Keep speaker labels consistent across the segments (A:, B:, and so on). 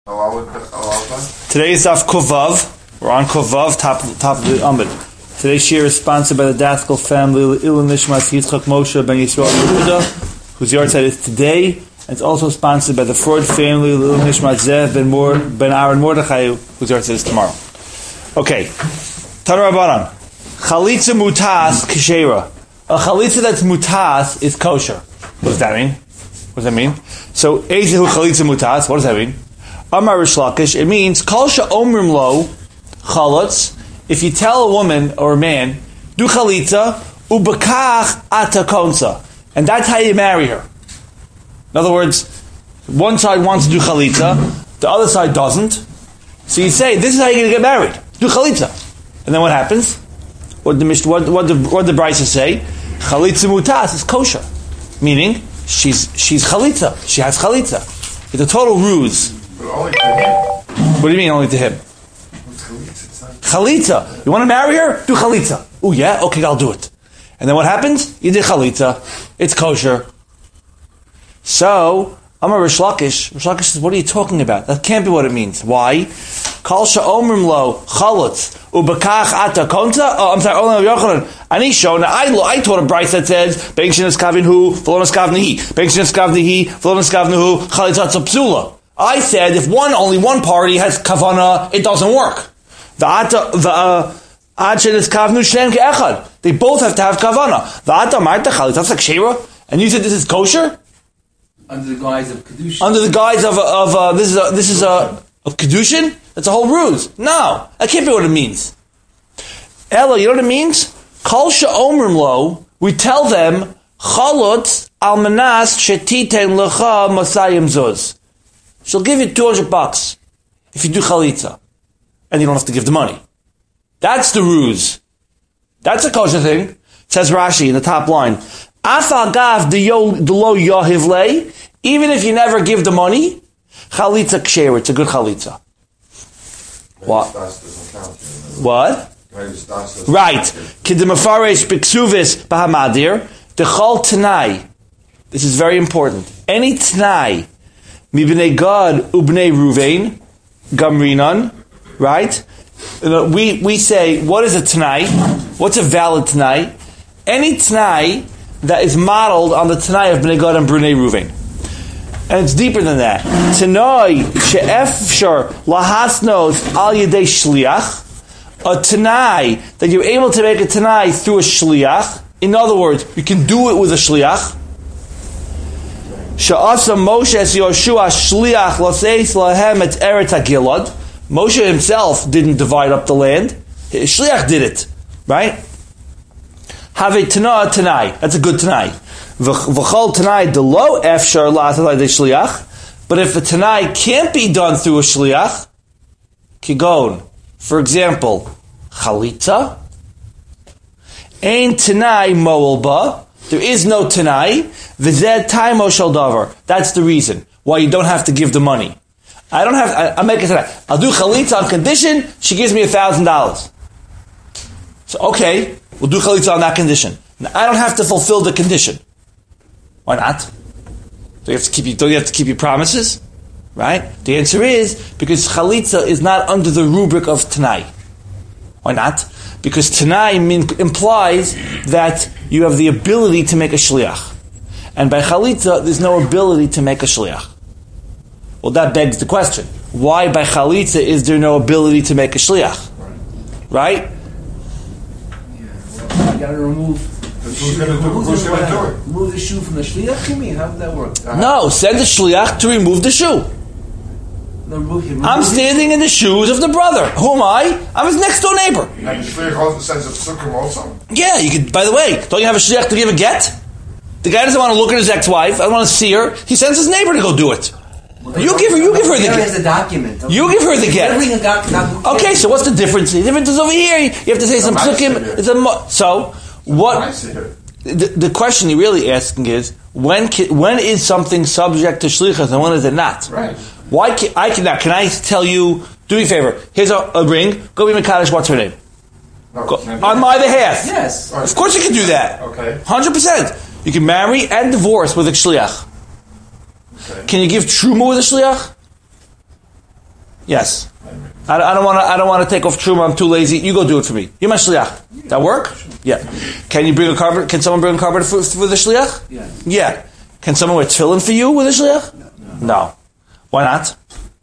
A: Today's Daf Kovav. We're on Kovav, top of the Amud. Today's shir is sponsored by the Daskel family, Ilu Nishmas Yitzchak Moshe Ben Yisrael Yehuda, whose yahrzeit is today. And it's also sponsored by the Freud family, Ilu Nishmas Zev Ben Aaron Mordechai, whose yahrzeit is tomorrow. Okay. Tana Rabbanan. Chalitza mutas kshera. A chalitza that's mutas is kosher. What does that mean? What does that mean? So, Ezehu chalitza mutas, what does that mean? Amar Rish Lakish, it means, Kol she'omrim lo chalatz, if you tell a woman or a man, do chalitza, ubekach ata konsa. And that's how you marry her. In other words, one side wants to do chalitza, the other side doesn't. So you say, this is how you're going to get married. Do chalitza. And then what happens? What did the Brisa say? Chalitza mutas is kosher. Meaning, she's chalitza. She has chalitza. It's a total ruse.
B: But only to him.
A: What do you mean only to him? Chalitza. You want to marry her? Do chalitza. Oh yeah? Okay, I'll do it. And then what happens? You did chalitza. It's kosher. So, Amar Rish Lakish. Rish Lakish says, what are you talking about? That can't be what it means. Why? Kol she'omrim lo chalatz ubekach ata konta. Oh, I'm sorry. Only Yochanan. Ani shona. I taught a Brisa that says bein shenaskavin hu v'lo naskavni hi. Bein shenaskavni hi v'lo naskavni hu chalitza psula. I said if only one party has kavana, it doesn't work. They both have to have kavana. And you said this is kosher?
C: Under the guise of kedushin.
A: Under the guise of this is of kedushin? That's a whole ruse. No, that can't be what it means. Ella, you know what it means? Kol she'omrim lo, we tell them chalutz almanas shetiten lecha masayim zuz. She'll give you $200 if you do chalitza. And you don't have to give the money. That's the ruse. That's a kosher thing. Says Rashi in the top line. Afal gav de lo yohivle. Even if you never give the money, chalitza ksher. It's a good chalitza. What? What? Right. Kidemafaresh biksuvis bahamadir. Dechol tanai. This is very important. Any tanai. Mibnei Gad ubnei Ruvain, Gamrinan, right? We say, what is a Tanai? What's a valid Tanai? Any Tanai that is modeled on the Tanai of Bnei Gad and Brunei Ruvain. And it's deeper than that. Tanai she'efshar lahasnos al yedei shliach. A Tanai that you're able to make a Tanai through a shliach. In other words, you can do it with a shliach. Sha'asa Moshe es Yoshua shliach laseis lahem et eret hagilad. Moshe himself didn't divide up the land. Shliach did it, right? Have a tanai. That's a good tanai. V'chol tanai delo efshar la'atalai de shliach. But if a tanai can't be done through a shliach, kigon, for example, chalitza, ein tanai moelba. There is no tanai. V'zed taimo shel davar. That's the reason why you don't have to give the money. I'll make it tanai. I'll do chalitza on condition she gives me $1,000. So okay, we'll do chalitza on that condition. Now, I don't have to fulfill the condition. Why not? Don't you have to keep your promises? Right? The answer is because chalitza is not under the rubric of tanai. Why not? Because tanai implies that you have the ability to make a shliach. And by chalitza, there's no ability to make a shliach. Well, that begs the question. Why by chalitza is there no ability to make a shliach? Right?
C: Yeah, well, you gotta remove the shoe from the shliach, you mean? How does that work?
A: No, send the shliach to remove the shoe. I'm standing in the shoes of the brother. Who am I? I'm his next door neighbor.
B: And the shliach also sends a psukim also?
A: Yeah, you could. By the way, don't you have a shliach to give a get? The guy doesn't want to look at his ex-wife. I don't want to see her. He sends his neighbor to go do it. You give her the get.
C: There's the document. Okay.
A: You give her the get. Okay, so what's the difference? The difference is over here. You have to say some psukim. So what? The question you're really asking is when is something subject to shlichus and when is it not?
B: Right.
A: Why can I tell you? Do me a favor. Here's a ring. Go be Mekadosh. What's her name?
B: No,
A: on my behalf.
C: Yes.
A: Of course you can do that.
B: Okay.
A: 100%. You can marry and divorce with a shliach.
B: Okay.
A: Can you give truma with a shliach? Yes. I don't want to take off truma. I'm too lazy. You go do it for me. You're my shliach. That work? Yeah. Can you bring a carpet? Can someone bring a carpet for the shliach?
C: Yeah.
A: Yeah. Can someone wear tefillin for you with a shliach? No. Why not?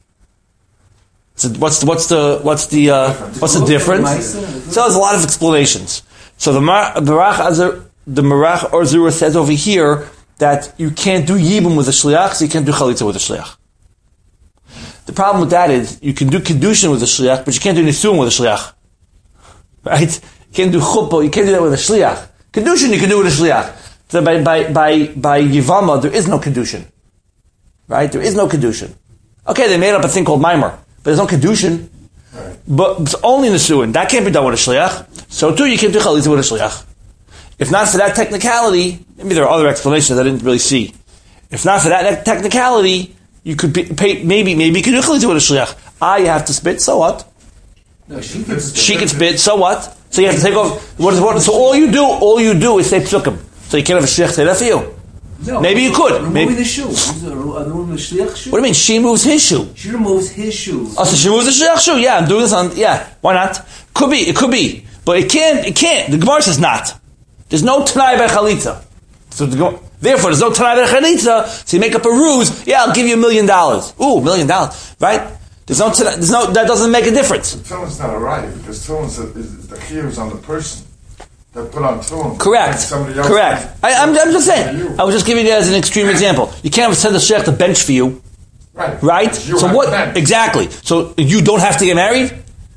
A: So what's the difference? So there's a lot of explanations. So the Marach Orzura says over here that you can't do yibum with a shliach, so you can't do chalitza with a shliach. The problem with that is you can do kedushin with a shliach, but you can't do nisuim with a shliach. Right? You can't do chuppah, you can't do that with a shliach. Kedushin you can do with a shliach. So by Yivama, there is no kedushin. Right? There is no kedushin. Okay, they made up a thing called mimer, but there's no kedushin. Right. But it's only nisuim. That can't be done with a shliach. So too, you can't do chalitza with a shliach. If not for that technicality, maybe there are other explanations I didn't really see. If not for that technicality, you could maybe you could do chalitza with a shliach. You have to spit. So what?
C: No, she can spit.
A: She can spit. So what? So you have to take off. So all you do is say psukim. So you can't have a shliach say that for you.
C: No,
A: maybe you could.
C: Removing the shoe. Removing the shliach shoe.
A: What do you mean? She moves his shoe.
C: She removes his shoes.
A: Oh, so she moves the shliach shoe. Yeah, I'm doing this on. Yeah, why not? Could be. It could be. But it can't. The Gemara says not. There's no Tanai by Chalitza. So therefore, there's no Tanai by Chalitza, so you make up a ruse, I'll give you $1 million. Ooh, $1 million. Right? There's no, that doesn't make a difference.
B: Tefillin's not a right, because Tefillin is the chiyuv on the person that put on Tefillin.
A: Correct. I'm just saying. I was just giving you as an extreme example. You can't send the shliach to bench for you. Right? So what? Exactly. So you don't have to get married?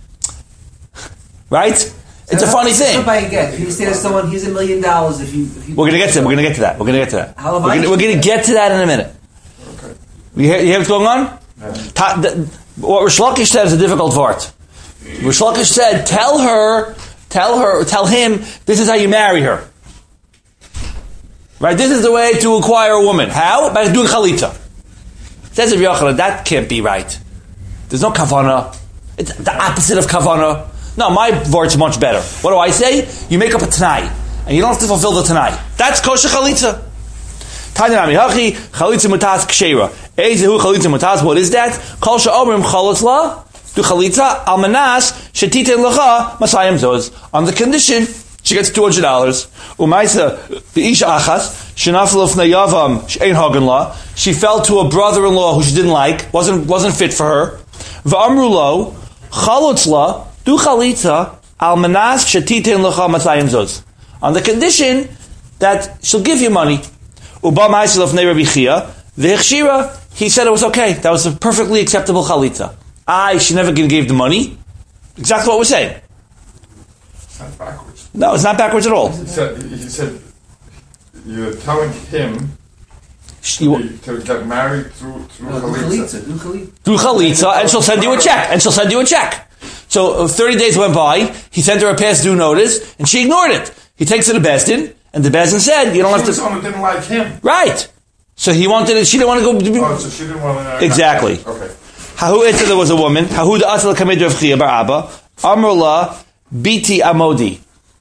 A: Right? It's a funny thing.
C: If you say to someone, here's $1 million, if you
A: We're going to get to that. We're going to get to that. We're going to get to that in a minute.
B: Okay.
A: You hear what's going on?
B: Yeah.
A: What Rish Lakish said is a difficult part. Rish Lakish said, tell him, this is how you marry her. Right? This is the way to acquire a woman. How? By doing chalitza. Says Rabbi Yochanan, that can't be right. There's no kavanah. It's the opposite of kavanah. No, my word's much better. What do I say? You make up a tanai, and you don't have to fulfill the tanai. That's kosher chalitza. Tanami hachi chalitza mutas kshera. Ezehu chalitza mutas. What is that? Kol she'omrim chalutz la do chalitza almanas shetiten lecha masayim zos. On the condition she gets $200. Umaisa beisha achas shenafel of nayavam she'ein hagen la. She fell to a brother-in-law who she didn't like, wasn't fit for her. V'amru lo chalutz la. Do chalitza al manas shetiten lecha masayim zos, on the condition that she'll give you money. Uba ma'asel of Rabbi Chia v'hechshira. He said it was okay. That was a perfectly acceptable chalitza. She never gave the money. Exactly what we're saying.
B: It's not backwards.
A: No, it's not backwards at all.
B: He said you're telling him to get married through chalitza.
A: Through chalitza, and she'll send you a check. So 30 days went by, he sent her a past due notice, and she ignored it. He takes her to Bezdin, and the Bezdin said, you don't have to...
B: She didn't like him.
A: Right. So he wanted it, she didn't want to go...
B: so she didn't want to...
A: Exactly.
B: Okay.
A: Hahu Itza, there was a woman, Hahu da Asal Kamid Rav Chia bar Abba, Amrullah, Biti Amodi.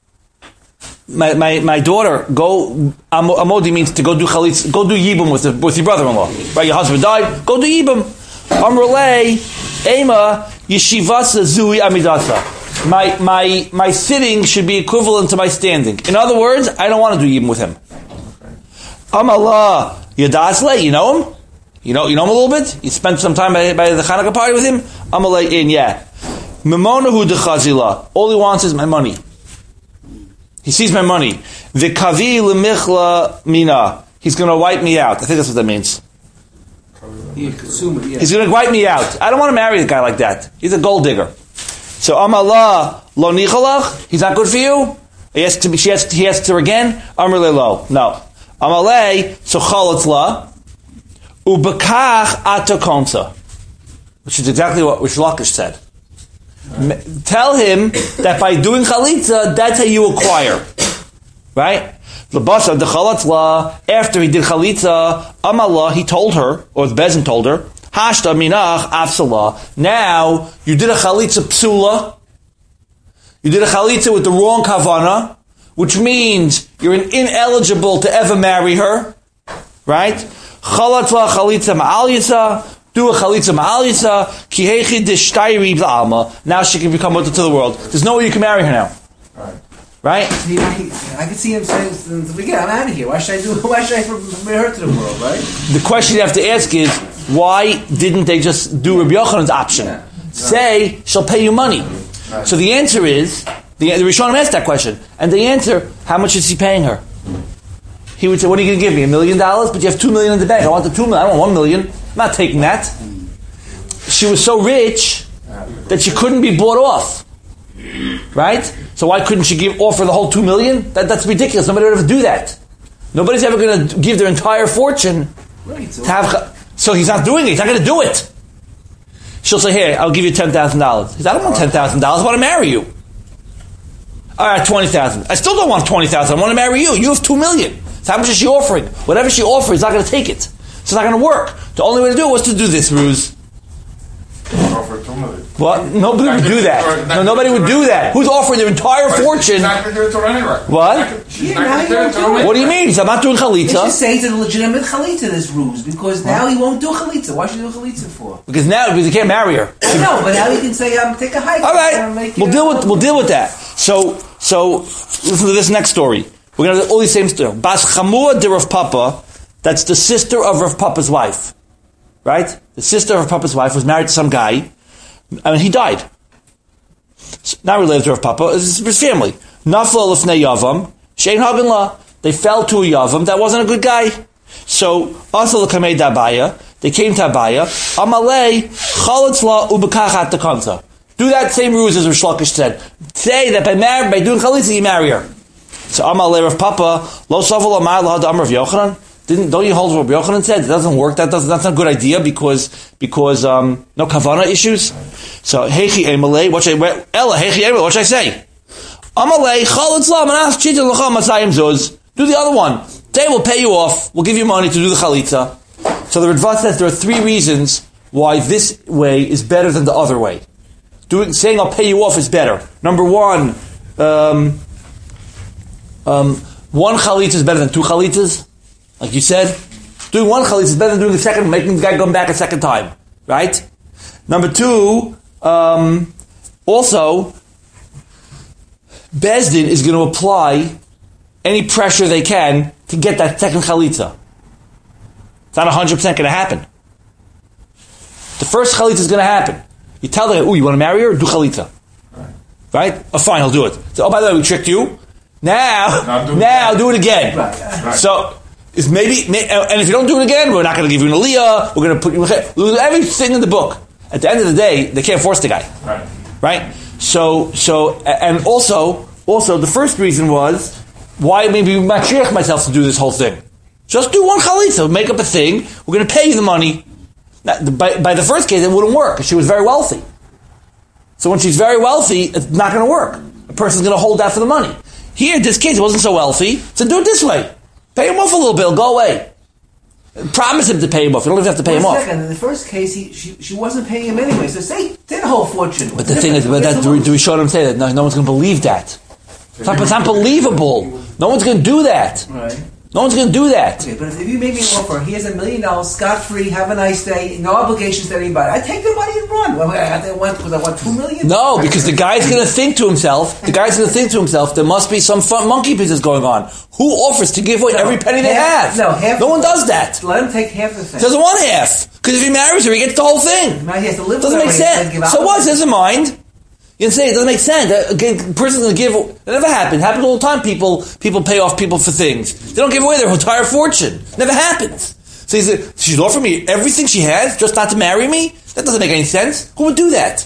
A: My daughter, Amodi means to go do chalitz, go do yibum with your brother-in-law. Right, your husband died, go do yibum. Amrullah, Ema, Yeshivasa Zui Amidasa. My sitting should be equivalent to my standing. In other words, I don't want to do yibum with him. Amallah Yadasle, you know him? You know him a little bit? You spent some time by the Hanukkah party with him? Amallah yeah. Memonahu dechazila. All he wants is my money. He sees my money. V'kavi l'michla mina. He's going to wipe me out. I think that's what that means. He's going to wipe me out. I don't want to marry a guy like that. He's a gold digger. So Amallah lo nichalach. He's not good for you. He asks her again. Amrle lo. No. Amalei so chalutz la ubekach atakonsa, which is exactly what Rish Lakish said. Tell him that by doing chalitza, that's how you acquire. Right? L'basa de chalutz la. After he did chalitza, Amallah, he told her, or the Bezin told her, Hashta minach afsalah. Now, you did a chalitza psula. You did a chalitza with the wrong kavana, which means you're ineligible to ever marry her. Right? Chalat la chalitza ma'al yisa, Do a chalitza ma'alisa, kihechi dishtayri b'alma. Now she can become mutter to the world. There's no way you can marry her now. Right?
C: I can see him saying to the beginning, I'm out of here. Why should I bring her to the world, right?
A: The question you have to ask is, why didn't they just do Rabbi Yochanan's option?
C: Yeah.
A: Say, she'll pay you money. So the answer is, the Rishonim asked that question, and the answer, how much is he paying her? He would say, what are you going to give me, $1 million? But you have $2 million in the bank. I want the $2 million. I don't want $1 million. I'm not taking that. She was so rich that she couldn't be bought off. Right? So why couldn't she offer the whole $2 million? That's ridiculous. Nobody would ever do that. Nobody's ever going to give their entire fortune to have... So he's not doing it. He's not going to do it. She'll say, here, I'll give you $10,000. He says, I don't want $10,000. I want to marry you. All right, $20,000. I still don't want $20,000. I want to marry you. You have $2 million. So how much is she offering? Whatever she offers, he's not going to take it. So it's not going to work. The only way to do it was to do this ruse.
B: Offer $2 million.
A: What? Nobody would do that. No, nobody would do that. Who's offering their entire fortune?
B: She's not going to do it to her anyway.
A: What?
B: She's not going to do it to her.
A: What do you mean? I'm not doing
C: They should
A: chalitza.
C: say it's a legitimate chalitza, this ruse, because now he won't do chalitza. Why should he do chalitza for?
A: Because he can't marry her.
C: No, but now he can say, take a hike.
A: All right, we'll deal with that. So listen to this next story. We're going to do all these same stories. Bas Chamua de Rav Papa, that's the sister of Rav Papa's wife. Right? The sister of Rav Papa's wife was married to some guy, and he died. So now related to Rav Papa, is his family. Nafla lefnei Yavam, Shein Hagen La. They fell to a Yavam that wasn't a good guy. So, Asal Kamei Dabaya, they came to Abaya, Amalei, Chalitz La Ubekachat the Kanta. Do that same ruse as Rish Lakish said. Say that by doing chalitza you marry her. So Amalei Rav Papa, Lo Saval Amar Lahad Amar Rav Yochanan. Don't you hold what Rav Yochanan said? It doesn't work. That's not a good idea because no kavana issues. So Hechi Amalei, what should I say? Amalei Chalitz La Manas Chitin Lacha Masayim Zuz. Do the other one. They will pay you off. We'll give you money to do the chalitza. So the Ritva says there are 3 reasons why this way is better than the other way. Saying I'll pay you off is better. Number 1, one chalitza is better than 2 chalitzas, like you said. Doing 1 chalitza is better than doing the second, making the guy come back a second time, right? Number 2, also, Bezdin is going to apply any pressure they can to get that second chalitza. It's not 100% going to happen. The first chalitza is going to happen. You tell the guy, you want to marry her? Do chalitza. Right? Oh, fine, I'll do it. So, by the way, we tricked you. Now do it again.
C: Right.
A: So, it's maybe, and if you don't do it again, we're not going to give you an aliyah, we're going to put you, we'll do everything in the book. At the end of the day, they can't force the guy. Right? So, and also, the first reason was, why maybe matriach myself to do this whole thing? Just do 1 chalitza, make up a thing, we're going to pay you the money. Now, by the first case, it wouldn't work, because she was very wealthy. So when she's very wealthy, it's not going to work. A person's going to hold out for the money. Here, in this case, it wasn't so wealthy, so do it this way. Pay him off a little bit, he'll go away. Promise him to pay him off. You don't even have to pay him off.
C: In the first case, she wasn't paying him anyway, so say the whole fortune.
A: But the thing is, do we show them say that? No one's going to believe that. It's unbelievable. No one's going to do that.
C: Right.
A: No one's going to do that.
C: Okay, but if you made me an offer, here's $1 million, scot-free, have a nice day, no obligations to anybody, I take the money and run. Well, I want $2 million?
A: No, because the guy's going to think to himself, there must be some fun monkey business going on. Who offers to give away every penny they have? No one does that.
C: Let him take half the thing.
A: He doesn't want half. Because if he marries her, he gets the whole thing.
C: Now he has to live
A: Doesn't
C: with
A: make
C: her,
A: sense. So what? He doesn't mind. You can say it doesn't make sense. A person's going to give. It never happens. It happens all the time. People pay off people for things. They don't give away their entire fortune. It never happens. So he said, she's offering me everything she has just not to marry me? That doesn't make any sense. Who would do that?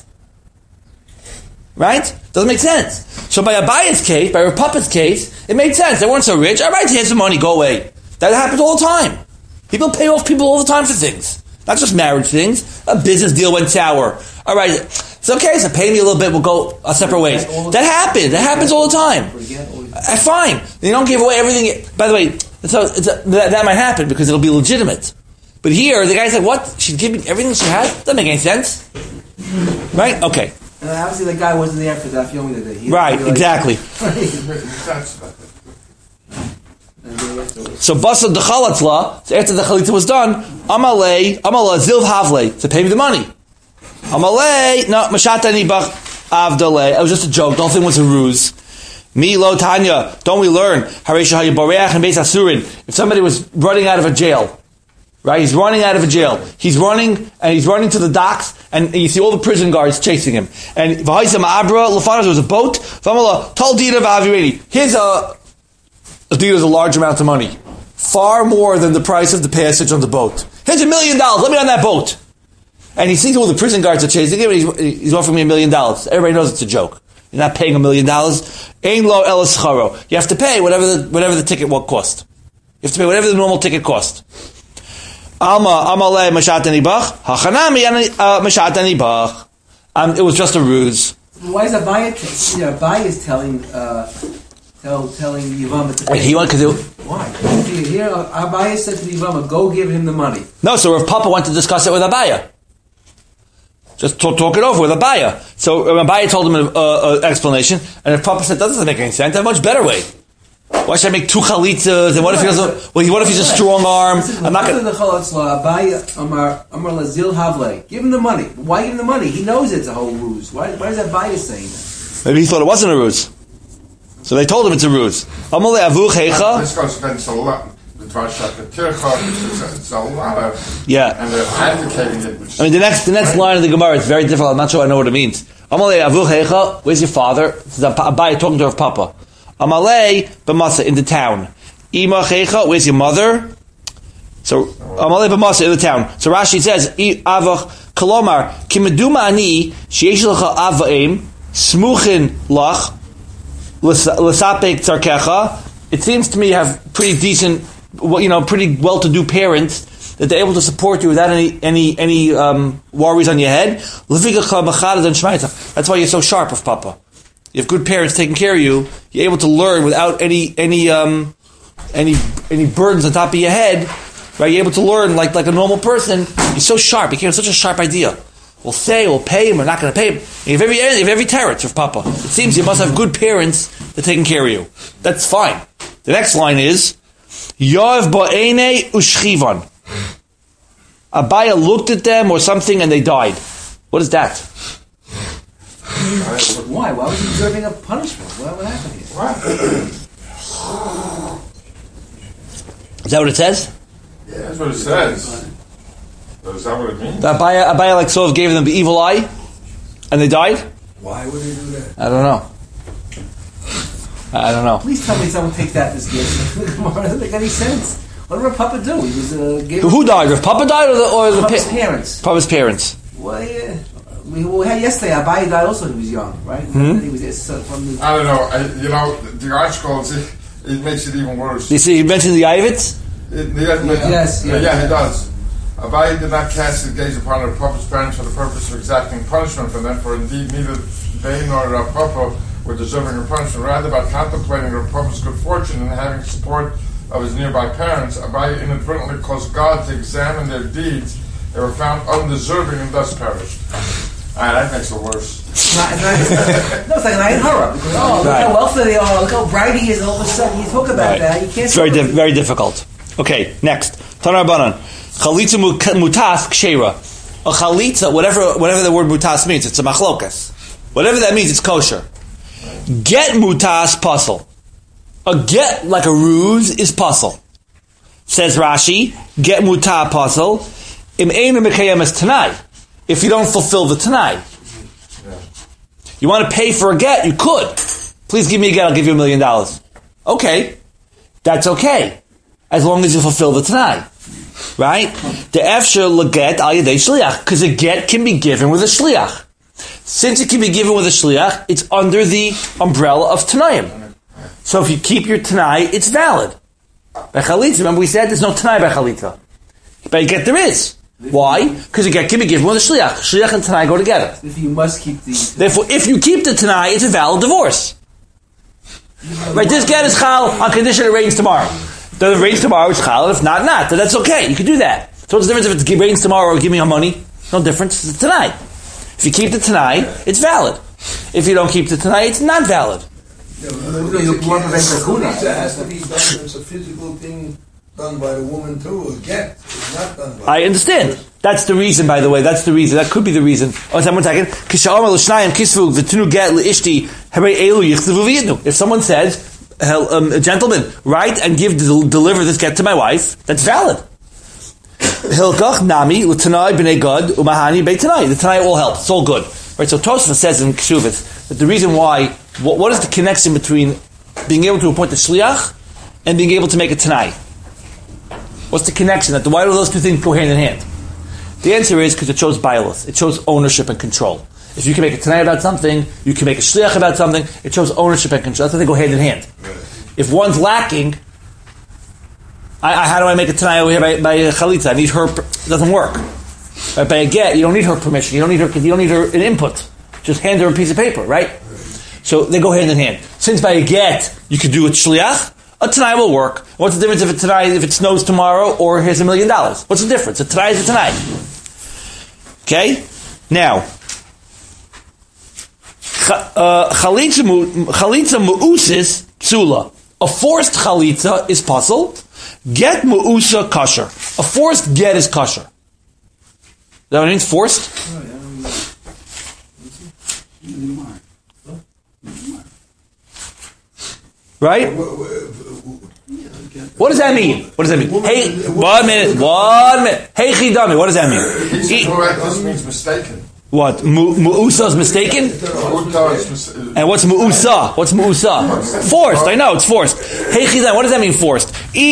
A: Right? Doesn't make sense. So by Abaya's case, by her puppet's case, it made sense. They weren't so rich. All right, here's some money. Go away. That happens all the time. People pay off people all the time for things. Not just marriage things. A business deal went sour. All right, it's okay. So pay me a little bit. We'll go our separate ways. That happens. That happens all the time. Fine. You don't give away everything. By the way, that might happen because it'll be legitimate. But here, the guy's like, "What? She's giving everything she has? Doesn't make any sense." Right? Okay.
C: And obviously, the guy wasn't there for that filming today.
A: Right. Exactly. So basa d'chalatzla. So after the chalitza was done, amala zilv havle to pay me the money. Amale no mashata nibach avdale. It was just a joke. Don't think it was a ruse. Mi lo Tanya. Don't we learn? Haresha hayaboreach and beis asurin. If somebody was running out of a jail, right? He's running out of a jail. He's running to the docks, and you see all the prison guards chasing him. And v'haisam abra lefanas, there was a boat. V'amala tol dina v'avireni. Here's a deal is a large amount of money, far more than the price of the passage on the boat. Here's $1 million. Let me on that boat. And he sees all the prison guards are chasing him, and he's offering me $1 million. Everybody knows it's a joke. You're not paying $1 million. Ein lo elas charo. You have to pay whatever the ticket will cost. You have to pay whatever the normal ticket cost. Alma le mashat anibach. Hachanami mashat anibach. It was just a ruse.
C: Why is Abaye? Abaye is telling Yevamah to pay.
A: He wanted to do.
C: Why? Here, Abaye said to Yevamah, "Go give him the money."
A: No, so Rav Papa went to discuss it with Abaye. Just talk it over with Abaye. So Abaye told him an explanation, and if Papa said that doesn't make any sense, I have a much better way. Why should I make 2 chalitzas? And what if he doesn't? Well, what if he's a strong arm? I'm not going to. Give him the money. Why give him the money? He knows it's a whole ruse. Why is Abaye saying that? Maybe he thought it wasn't a ruse. So they told him it's a ruse.
B: This goes against a lot. It's a lot of,
A: yeah.
B: And they're advocating it.
A: I mean, the next line of the Gemara is very difficult. I'm not sure I know what it means. Where's your father? This is Abaye talking to her papa. Amalei b'masa in the town. Ima checha, where's your mother? So Amalei b'masa in the town. So Rashi says, Avach kolomar kimeduma ani sheyesh lecha avaim smuchin lach l'sapek tzarkecha. It seems to me you have pretty decent, pretty well-to-do parents that they're able to support you without any worries on your head. That's why you're so sharp of Papa. You have good parents taking care of you. You're able to learn without any burdens on top of your head. Right? You're able to learn like a normal person. You're so sharp. You came with such a sharp idea. We'll pay him. We're not going to pay him. You have every terror of Papa. It seems you must have good parents that are taking care of you. That's fine. The next line is Yoav ba'ene ushchivan. Abaye looked at them or something and they died. What is that?
C: Why? Why was he deserving a punishment? What happened here?
A: Is that what it says?
B: Yeah, that's what it says. Is that what it means?
A: Abaye sort of gave them the evil eye and they died?
C: Why would he do that?
A: I don't know.
C: Please tell me someone takes that as gift. It doesn't make any sense. What did Rav Papa do? He was
A: who died? Rav Papa died or the
C: Papa's parents?
A: Papa's parents.
C: Well, yeah. We had yesterday. Abaye died also when he was young, right?
A: Mm-hmm.
C: He was from the.
B: I don't know. The article it makes it even worse.
A: You see, you mentioned the Ivets?
C: Yes.
B: Yeah, he does. Abaye did not cast his gaze upon Rav Papa's parents for the purpose of exacting punishment from them, for indeed neither they nor Rav Papa were deserving of punishment. Rather, by contemplating Rav Papa's good fortune and having support of his nearby parents, Abaye inadvertently caused God to examine their deeds. They were found undeserving and thus perished. That makes it worse.
C: It's like an ayin hara. Look how wealthy they are. Look how bright he is. All of a sudden, you talk about that. You can't.
A: It's very difficult. Okay, next. Tanar Banan. Chalitza mutas kshera. A chalitza, whatever the word mutas means, it's a machlokas. Whatever that means, it's kosher. Get mutas puzzle. A get like a ruse is puzzle. Says Rashi, get mutah puzzle. Im einu mekayem es tanai. If you don't fulfill the tanai. You want to pay for a get, you could. Please give me a get, I'll give you $1 million. Okay. That's okay. As long as you fulfill the tanai. Right? The efshar leget al yedei shliach. Because a get can be given with a shliach. Since it can be given with a shliach, it's under the umbrella of tanaim. So if you keep your tanai, it's valid. By chalitza, remember we said there's no tanai by chalitza. By a get there is. Why? Because a get can be given with a shliach. Shliach and tanai go together.
C: If you must keep the...
A: Therefore, if you keep the tanai, it's a valid divorce. Right, this get is chal on condition it rains tomorrow. Does it rains tomorrow, it's chal, and if not, not. But that's okay, you can do that. So what's the difference if it rains tomorrow or give me your money? No difference, it's a tanai. If you keep the tanai, it's valid. If you don't keep the tanai, it's not valid.
D: Chalitza has to be done. It's a physical thing done by the woman too. A get. It's not done by.
A: I understand. That's the reason, by the way. That's the reason. That could be the reason. Oh, one second. If someone says, gentlemen, write and deliver this get to my wife, that's valid. Hilkach nami l'tanai b'nei God umahani b'tanai. The tanai all helps. It's all good. Right. So Tosfos says in Kshuvit that the reason why, what is the connection between being able to appoint a shliach and being able to make a tanai? What's the connection? Why do those two things go hand in hand? The answer is because it shows bialus. It shows ownership and control. If you can make a tanai about something, you can make a shliach about something. It shows ownership and control. That's why they go hand in hand. If one's lacking, how do I make a tanai over here by chalitza? I need her. It doesn't work. Right, by a get, you don't need her permission. You don't need her an input. Just hand her a piece of paper, right? So they go hand in hand. Since by a get you could do a shliach, a tanai will work. What's the difference if it snows tomorrow or here's $1 million? What's the difference? A tanai is a tanai. Okay? Now, chalitza mu'usis psula. A forced chalitza is puzzle. Get mu'usa kosher. A forced get is kosher. Is that what it means? Forced? Right? What does that mean? Hey, 1 minute. Hey, chidami, what does that mean?
B: He's correct. This means mistaken.
A: What? Mu'usa is mistaken? And what's mu'usa? Forced. I know, it's forced. Hey, chidami, what does that mean, forced?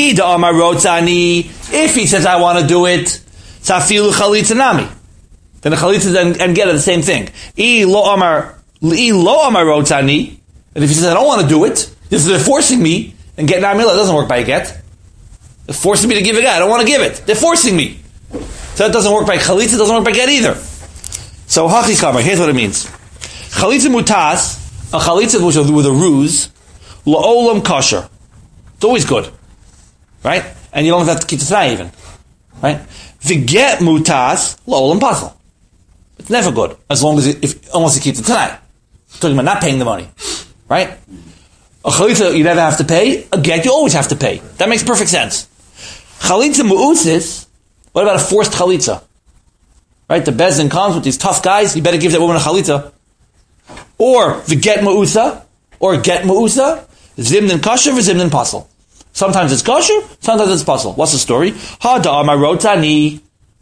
A: If he says, I want to do it, Safilu chalitza nami. Then the chalitza and get it the same thing. Lo amar rotani. And if he says, I don't want to do it, they're forcing me, and get nami, that doesn't work by a get. They're forcing me to give a get. I don't want to give it. They're forcing me. So that doesn't work by chalitza, doesn't work by get either. So hachi kamar, here's what it means. Chalitza mutas, a chalitza with a ruse, la'olam kosher. It's always good. Right? And you don't have to keep the tanai even. Right? V'get mutas, la'olam pasal. It's never good, unless you keep the tanai. Talking about not paying the money. Right? A chalitza you never have to pay, a get you always have to pay. That makes perfect sense. Chalitza mu'usis, what about a forced chalitza? Right? The Bezdin comes with these tough guys, you better give that woman a chalitza. Or the get mu'usa, zimnin kosher, zimnin pasal. Sometimes it's kosher, sometimes it's pasal. What's the story? Ha'da'amar rotani.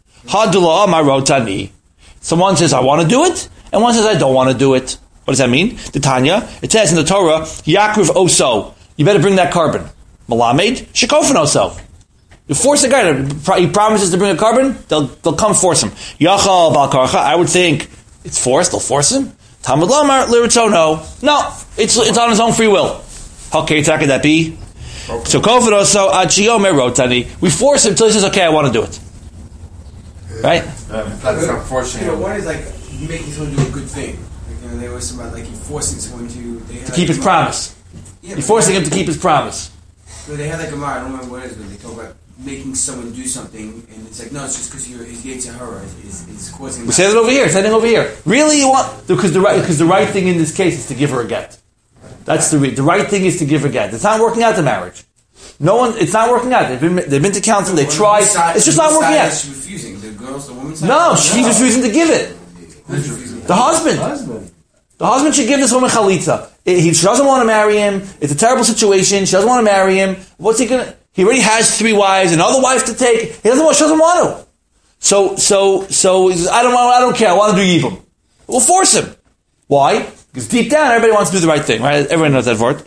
A: Someone says, I want to do it, and one says, I don't want to do it. What does that mean? The Tanya, it says in the Torah, Yakriv oso. You better bring that carbon. Malamed, shekofan oso. You force a guy, he promises to bring a carbon, they'll come force him. Yachal balkarcha, I would think, it's forced, they'll force him. Talmud lamar, liritzono. No, it's on his own free will. How could that be? So kofan oso, achiomer rotani. We force him until he says, okay, I want to do it. Right?
B: That's not forcing him.
C: One is like making someone do a good thing. They were about like forcing someone to
A: keep his promise. Yeah, you're forcing him to keep his promise.
C: So they had like a Gemara, I don't remember what it is, but they talk about making someone do something, and it's like, no, it's just because his Yetzirah is causing.
A: We say that over here. Say that over here. Really, you want because the right thing in this case is to give her a get. That's the right thing is to give her a get. It's not working out the marriage. It's not working out. They've been to counseling. They tried. It's just not working out.
C: She's refusing. The woman's side.
A: No, she's refusing to give it. The husband. The husband should give this woman chalitza. She doesn't want to marry him. It's a terrible situation. She doesn't want to marry him. What's he gonna? He already has 3 wives, another wife to take. She doesn't want to. So he says, I don't care. I want to do yibum. We'll force him. Why? Because deep down, everybody wants to do the right thing, right? Everyone knows that word.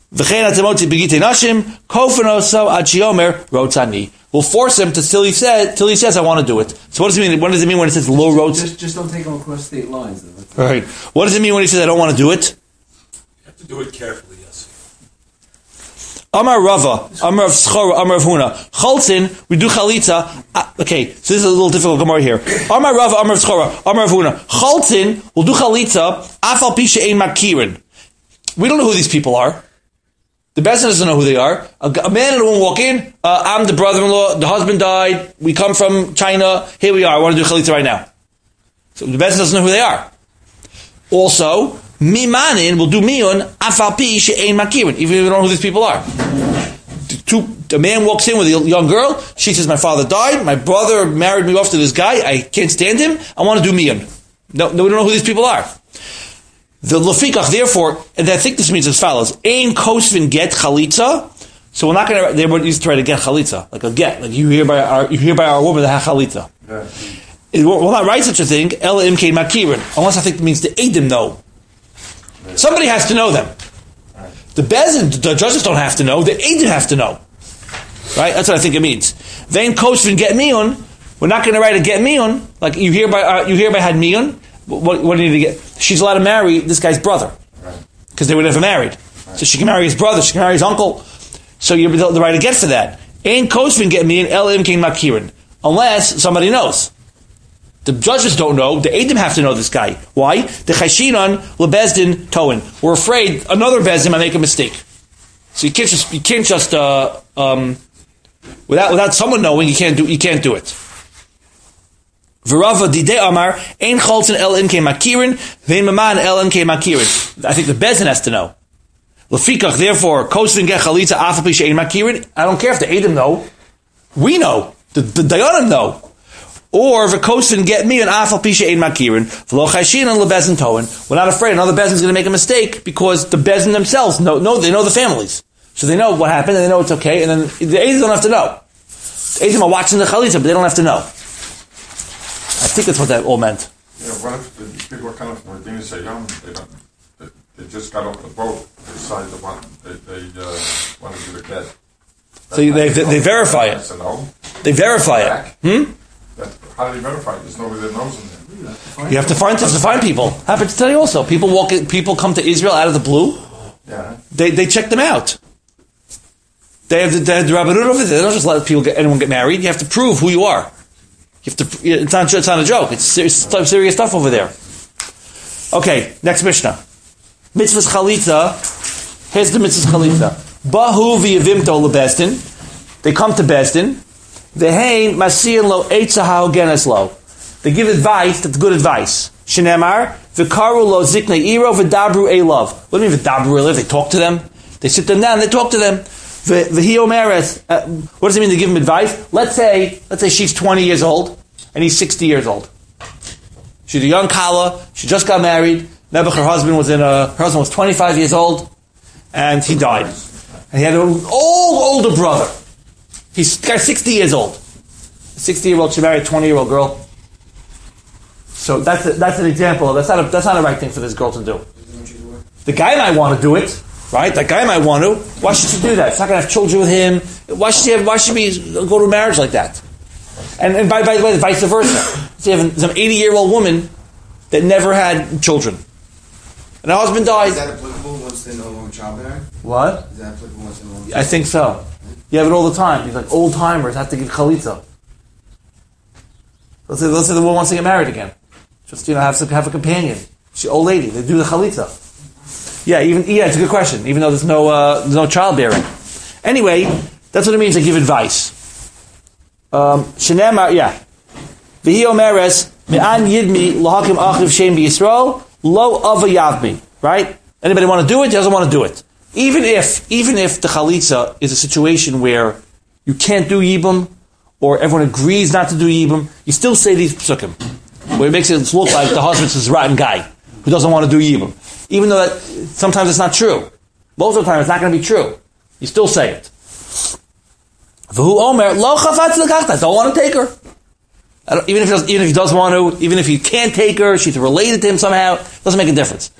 A: We'll force him till he says, I want to do it. So what does it mean? What does it mean when it says low roads?
C: Just don't take him across state lines.
A: Right. What does it mean when he says, I don't want to do it?
E: You have to do it carefully, yes.
A: Amar Rava, Amar of Schora, Amar of Huna. Chaltzin, we do chalitza. Okay, so this is a little difficult. Come over here. Amar Rava, Amar of Schora, Amar of Huna. Chaltzin, we'll do chalitza. Afal pisha ein makirin. We don't know who these people are. The Bezdin doesn't know who they are. A man and a woman walk in. I'm the brother-in-law. The husband died. We come from China. Here we are. I want to do chalitza right now. So the Bezdin doesn't know who they are. Also, Mimanin will do miyun afal pi she'ein makirin, even if we don't know who these people are. A man walks in with a young girl. She says, "My father died. My brother married me off to this guy. I can't stand him. I want to do miyun." No, we don't know who these people are. The lefikach, therefore, and I think this means as follows: Ein kosvin get chalitza. So we're not going to. They would used to try to get chalitza, like a get, like you hear by our woman that have chalitza. We'll not write such a thing. Ela imkein makirin, unless I think it means the edim know. Somebody has to know them. The judges don't have to know. The edim have to know. Right? That's what I think it means. Vein kosvin get miyun. We're not going to write a get miyun, like you hereby had miyun. What do you need to get? She's allowed to marry this guy's brother because they were never married. So she can marry his brother. She can marry his uncle. So you're the right to get for that. Ain't kosvin get miyun el imkein makirin, unless somebody knows. The judges don't know. The Eidim have to know this guy. Why? The Chashinan lebezdin toin. We're afraid another bezdin might make a mistake. So you can't just without someone knowing you can't do it. V'rava didei amar ein cholzin el imkein makirin vein maman el imkein makirin. I think the bezdin has to know. Lefikach, therefore, kosvin get chalitza afal pi she'ein makirin. I don't care if the Eidim know. We know. The Dayanim know. Or v'kosvin get me an afal pi she'ein makirin v'lo chashinan lebezin toin. We're not afraid another bezin's going to make a mistake because the bezin themselves know they know the families, so they know what happened and they know it's okay. And then the Eidim don't have to know. The Eidim are watching the chalitza, but they don't have to know. I think that's what that all meant.
B: Yeah, what if the people are kind of Medina Sayyam, they just got off the boat, they decided they want to do the get.
A: So they verify it. They verify it.
B: How do they verify it? There's nobody that knows them there.
A: You have to find people. I have to tell you also. People come to Israel out of the blue.
B: Yeah.
A: They check them out. They have the Rabbanut over there. They don't just let anyone get married. You have to prove who you are. It's not a joke. It's serious stuff over there. Okay, next Mishnah. Mitzvah's chalitza. Here's the mitzvah's chalitza. Bahu v'yavimto lebestin. They come to Besdin. Vehein masiyan lo eitzaha genes lo. They give advice that's good advice. Shenemar v'karu lo ziknei iro v'dabru elav. What do you mean v'dabru elav? They talk to them. They sit them down. They talk to them. V'hi omeres. What does it mean to give him advice? Let's say she's 20 years old and he's 60 years old. She's a young kala. She just got married. Nebuch, her husband was 25 years old and he died. And he had an older brother. He's 60 years old. A 60-year-old should marry a 20-year-old girl. So that's an example. That's not a right thing for this girl to do. The guy might want to do it, right? That guy might want to. Why should she do that? She's not going to have children with him. Why should we go to a marriage like that? And by the way, vice versa. So you have some 80-year-old woman that never had children, and her husband died.
F: Is that applicable once they're no longer childbearing?
A: What?
F: Is that applicable once they're no longer?
A: I think so. You have it all the time. These like old timers have to give chalitza. Let's say the woman wants to get married again. Just have a companion. She's old lady. They do the chalitza. Yeah, it's a good question. Even though there's no childbearing. Anyway, that's what it means to give advice. Shenema, yeah. V'hi omeres me'an yidmi lahakim achiv shem b'Yisrael lo ava yavmi. Right? Anybody want to do it? He doesn't want to do it. Even if the chalitza is a situation where you can't do yibum, or everyone agrees not to do yibum, you still say these psukim, where it makes it look like the husband's this rotten guy who doesn't want to do yibum, even though that sometimes it's not true. Most of the time, it's not going to be true. You still say it. V'hu omer lo chafatz lekachta. Don't want to take her. Even if he does want to, even if he can't take her, she's related to him somehow. Doesn't make a difference.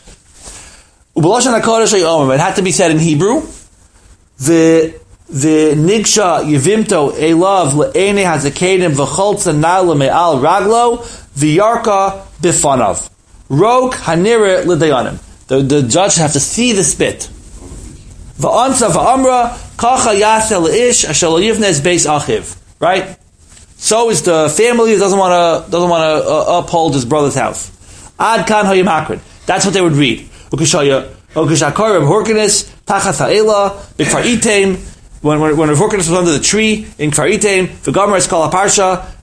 A: It had to be said in Hebrew. The nigsha yivimto elav le'ene hazakedim v'cholza na'la me'al raglo v'yarka bifanav rog hanire l'dayanim. The judge have to see the spit. V'ansa v'amra kacha yasel le'ish asher lo yivnes beis achiv. Right. So is the family who doesn't want to uphold his brother's house. Ad kan hayim hakrid. That's what they would read. Ukishaya Ukishakar Horkenes Tachat Ha'ela B'Kfar Item when Horkenes was under the tree in Kfar Item V'Gomer is called a parsha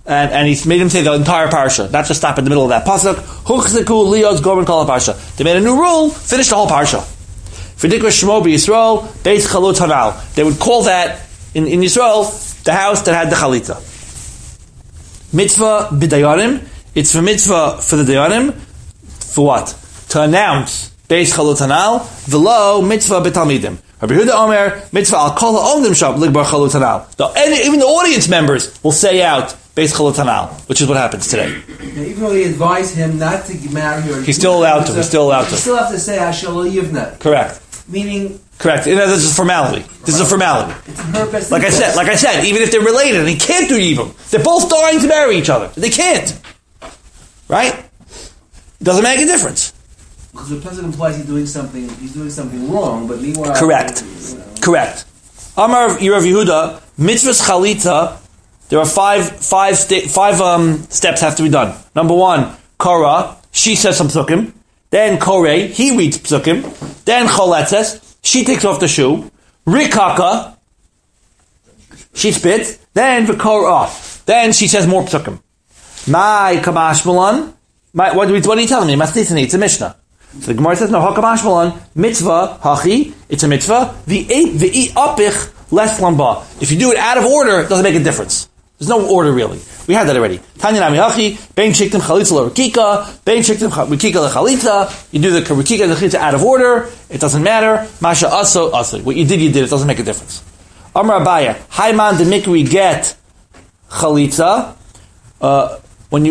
A: And he made him say the entire parsha, not just stop in the middle of that pasuk. Huchziku lios goren kol parsha. They made a new rule, finished the whole parsha. V'dikra Shmo b'Yisrael Beis Chalut Hanal. They would call that in Yisrael the house that had the chalitza. Mitzvah b'dayanim. It's for mitzvah for the dayanim. For what? To announce Beis Chalut Hanal. V'lo mitzvah b'talmidim. Rabbi Yehuda Omer mitzvah al kol ha'omdim shab ligbar Chalut Hanal. Even the audience members will say out Beis Chalut Hanal, which is what happens today.
C: Now, even though he advised him not to marry her,
A: He's still allowed to. You still have
C: to say Asher lo yivna.
A: Correct.
C: Meaning.
A: Correct. This is a formality. This is a formality.
C: It's in her best
A: like I said, even if they're related and they can't do yibum, they're both dying to marry each other. They can't. Right? It doesn't make a difference.
C: Because the president implies he's doing something wrong, but meanwhile...
A: Correct. Correct. Amar Rav Yehuda, mitzvahs chalitza, there are five steps have to be done. Number one, Korah, she says some psukim. Then Koreh, he reads psukim. Then Choletzes, she takes off the shoe. Rikaka, she spits. Then V'korah, then she says more psukim. My kamash malan, what are you telling me? Mastisani, it's a Mishnah. So the Gemara says, no, hakamash malan, mitzvah, hachi, it's a mitzvah. V'i apich, less lamba. If you do it out of order, it doesn't make a difference. There's no order really. We had that already. Tanya nami hachi, bein shiktim chalitza l'rikika, bein shiktim rikika l'chalitza. You do the rikika and the chalitza out of order. It doesn't matter. Masha aso. What you did. It doesn't make a difference. Amar Abaya, Haiman de mikri get chalitza. When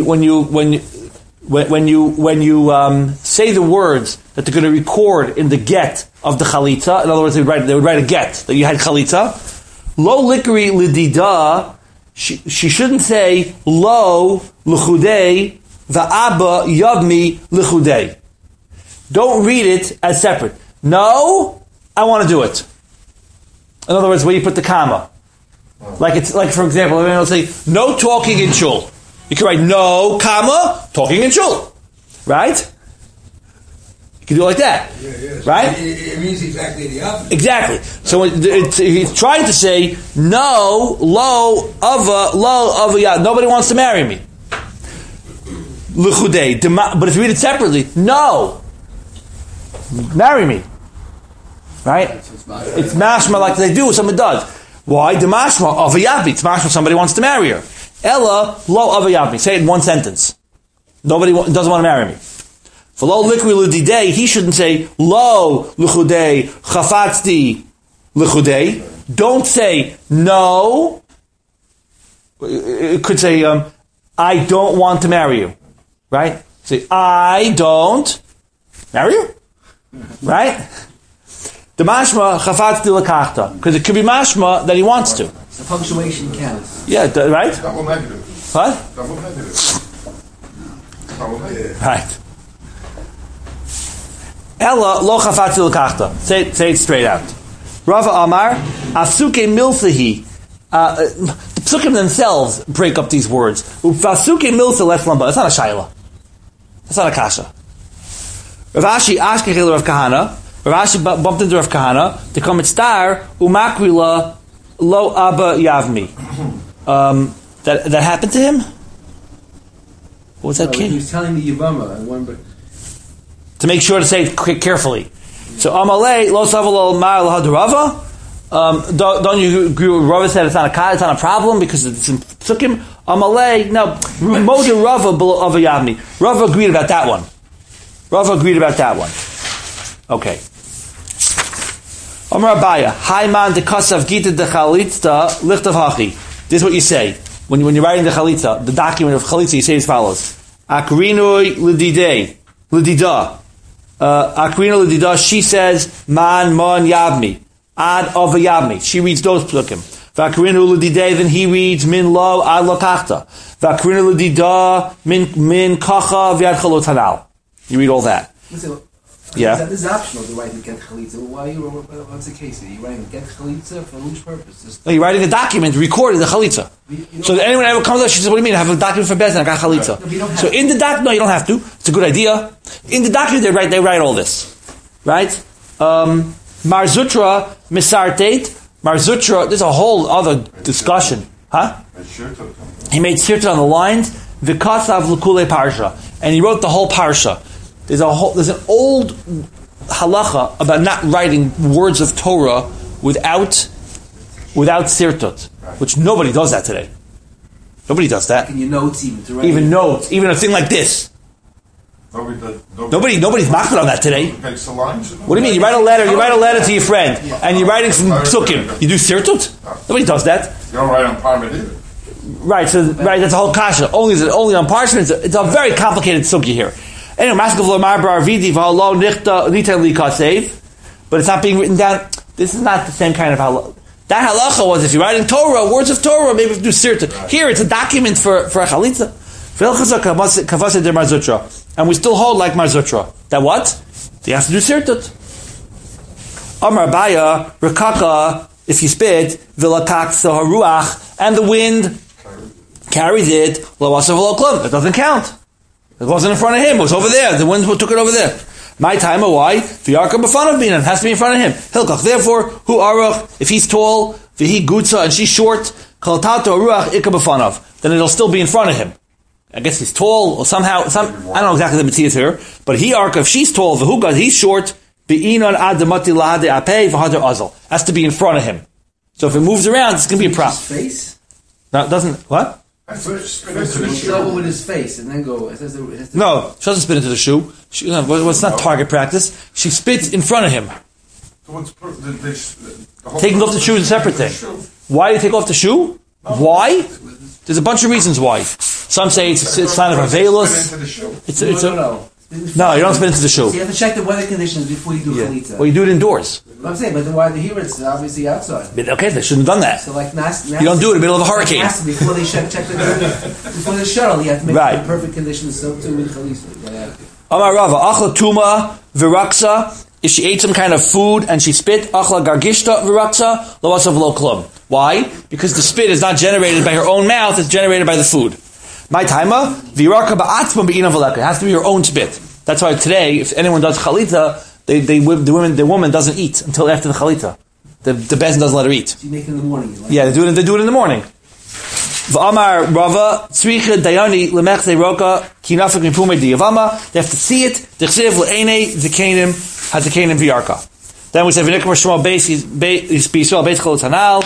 A: you say the words that they're going to record in the get of the chalitza, in other words, they would write a get that you had chalitza. Lo likri lidida. She shouldn't say lo l'chudei va'aba yavmi l'chudei. Don't read it as separate. No, I want to do it. In other words, where you put the comma, like for example, I'll say no talking in shul. You can write no comma talking in shul, right? You can do it like that, right?
D: It means exactly the opposite.
A: Exactly. So he's trying to say, no, lo, ava, yeah, nobody wants to marry me. L'chudei. But if you read it separately, no, marry me. Right? It's mashma like they do, someone does. Why? The mashma, ava yavi. It's mashma, somebody wants to marry her. Ella, lo, ava yavi. Say it in one sentence. Nobody doesn't want to marry me. For lo likri l'didei, he shouldn't say lo l'chudei chafatzti l'chudei. Don't say no. It could say I don't want to marry you, right? Say I don't marry you, right? The mashma chafatzti l'kachta, because it could be mashma that he wants to.
C: The punctuation counts.
A: Yeah, right.
B: Double negative.
A: What?
B: Double negative. Double negative.
A: Right. Ella lo chafatzi l'kachta. Say it straight out. Rava Amar afsuke milsahi. The psukim themselves break up these words. Ufasuke milsa less lamba. It's not a shaila. It's not a kasha. Rav Ashi ashkechel Rav Kahana. Rav Ashi bumped into Rav Kahana to come at star umakrila lo abba yavmi. That happened to him. What was that kid?
C: He was telling the Yavama
A: to make sure to say it carefully. So Amalei lo savalo ma'al hadrava. Don't you agree with Rava said it's not a problem because it's in psukim? Amalei no moder Rava of a yavni. Rava agreed about that one. Okay. Amar Abaya Haiman de kasav gita de chalitza lichtav hachi. This is what you say when you're writing the chalitza, the document of chalitza. You say as follows: Akrinoi lididei lidida. Akrina lidida. She says man yavmi ad ava yavmi. She reads those plukim. Vakrina lididei. Then he reads min lo ad lakachta. Vakrina lidida min kacha v'yad chalot hanal. You read all that. Yeah.
C: This is optional to write the get chalitza. What's the case? Are you writing get chalitza for which purpose?
A: No, you're writing a document recording the chalitza. So that anyone ever comes up, she says, "What do you mean? I have a document for Bezin. I got chalitza." No, so in the document, no, you don't have to. It's a good idea. In the document, they write all this, right? Marzutra misartate. Marzutra. There's a whole other discussion. Huh?
B: Shirtut.
A: He made sirtut on the lines, v'kasav l'kulei parsha, and he wrote the whole parsha. There's an old halacha about not writing words of Torah without sirtut, which nobody does that today. Nobody does that.
C: In your notes, even to write.
A: Even notes, even a thing like this. Nobody's machmir on that today.
B: Takes the lines.
A: What do you mean? You write a letter to your friend, and you're writing from psukim. You do sirtut? Nobody does that.
B: You don't write on parchment either.
A: Right, that's a whole kasha. Only on parchment. It's a very complicated sukkah here. Anyway, Maskav Lomar Bar Vidi V'Halo Nichta Nitan Li Kasev, but it's not being written down. This is not the same kind of halacha. That halacha was if you're writing Torah, words of Torah, maybe you do sirtut. Here, it's a document for a chalitza. And we still hold like Mar Zutra. That what? They have to do sirtut. Amar Baya Rekaka, if you spit, Vilatak Saharuach, and the wind carries it. It doesn't count. It wasn't in front of him. It was over there. The wind took it over there. My time, why? V'yarka b'fanav binan. It has to be in front of him. Hilkach. Therefore, hu arach, if he's tall, v'hi gutza, and she's short, kaltato ruach ikka b'fanav. Then it'll still be in front of him. I guess he's tall, or somehow, I don't know exactly the material here, but he arka, if she's tall, v'hu gad, he's short, bi'inon adamati lahade apei v'hadar azal. Has to be in front of him. So if it moves around, it's going to be a problem.
C: His face?
A: No, it doesn't, what?
C: Double with his face and then go.
A: No, she doesn't spit into the shoe. It's not target practice. She spits in front of him. Taking off the shoe is a separate thing. Why do you take off the shoe? Why? There's a bunch of reasons why. Some say it's a sign of avelus. No, you don't spit into the shoe.
C: So you have to check the weather conditions before you do chalitza.
A: Well, you do it indoors.
C: What I'm saying, but then why here it's obviously outside.
A: But okay, they shouldn't have done that.
C: So like you
A: don't do it in the middle of a hurricane.
C: Before they check before the shuttle, you have to make it in perfect conditions so too with chalitza.
A: Amar Rava, achla tuma viraksa. If she ate some kind of food and she spit, achla gargishta viraksa, lovasav lo klum. Why? Because the spit is not generated by her own mouth; it's generated by the food. My timer, viraka ba'atzma be'ina v'leka. It has to be your own spit. That's why today, if anyone does chalitza, the woman doesn't eat until after the chalitza. The bezin doesn't let her eat.
C: So you make it in the morning.
A: Yeah, they do it in the morning. V'amar Rava tzricha dayani lemechze roka kinafik mipume diyavama. They have to see it. Dechsev le'enei zikenim hazikenim v'yarka. Then we say v'nikmar shema beis b'Yisrael beis cholot hanal.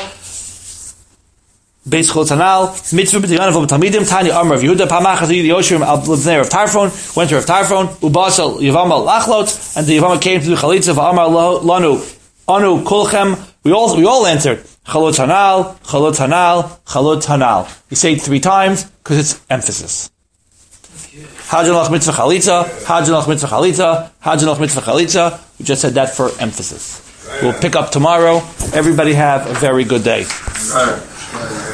A: Beis Cholot Hanal, mitzvah b'tiran of Talmidim, Tanya Amar of Yehuda, Pamachas Yidi Yoshim al Livnei of Tarfon, went to Rav Tarfon, Ubasal Yavama Lachlot, and the Yavama came to the Chalitza of Amar Lanu, Anu Kolchem. We all answered Cholot Hanal, Cholot Hanal, Cholot Hanal. You say it 3 times because it's emphasis. Hajanach mitzvah chalitza, Hajanach mitzvah chalitza, Hajanach mitzvah chalitza. We just said that for emphasis. We'll pick up tomorrow. Everybody have a very good day.